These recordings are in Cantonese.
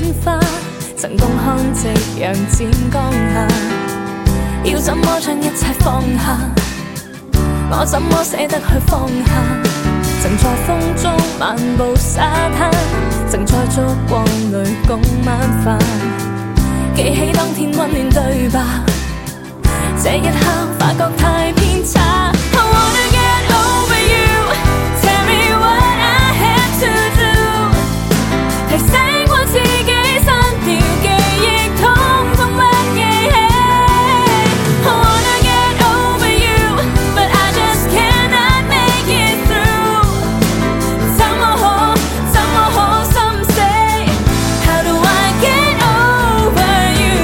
花，曾共看夕陽漸降下，要怎麼將一切放下？我怎麼捨得去放下？曾在風中漫步沙灘，曾在燭光裏共晚飯，記起當天溫暖對白，這一刻發覺太偏差。I wanna get over you, tell me what I have to do， 提醒我自己刪掉記憶，統統不記起。I wanna get over you, but I just cannot make it through， 怎麼可心死 ？How do I get over you？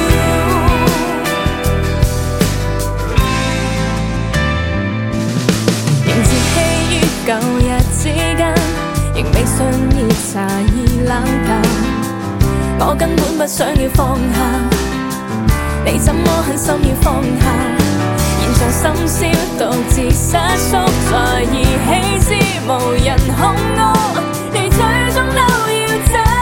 仍自欺於舊日之間，仍未信熱茶已冷淡，我根本不想要放下，你怎麼狠心要放下？現在深宵獨自瑟縮在兒戲之無人控我，你最終都要走。